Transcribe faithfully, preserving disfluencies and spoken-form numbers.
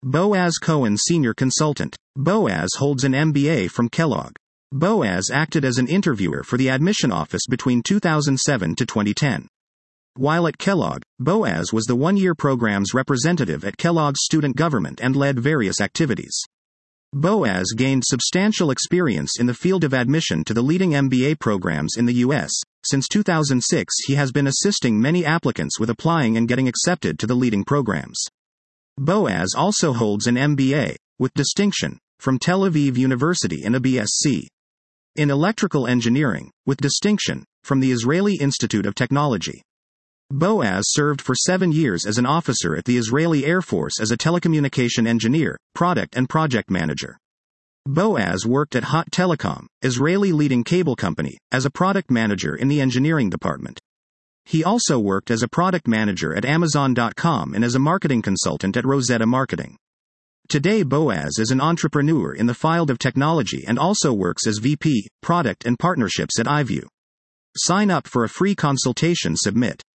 Boaz Cohen Senior Consultant. Boaz holds an M B A from Kellogg. Boaz acted as an interviewer for the admission office between two thousand seven to twenty ten. While at Kellogg, Boaz was the one-year program's representative at Kellogg's student government and led various activities. Boaz gained substantial experience in the field of admission to the leading M B A programs in the U S. Since two thousand six, he has been assisting many applicants with applying and getting accepted to the leading programs. Boaz also holds an M B A, with distinction, from Tel Aviv University and a B S c in electrical engineering, with distinction, from the Israeli Institute of Technology. Boaz served for seven years as an officer at the Israeli Air Force as a telecommunication engineer, product and project manager. Boaz worked at Hot Telecom, Israeli leading cable company, as a product manager in the engineering department. He also worked as a product manager at Amazon dot com and as a marketing consultant at Rosetta Marketing. Today Boaz is an entrepreneur in the field of technology and also works as V P, Product and Partnerships at iView. Sign up for a free consultation. Submit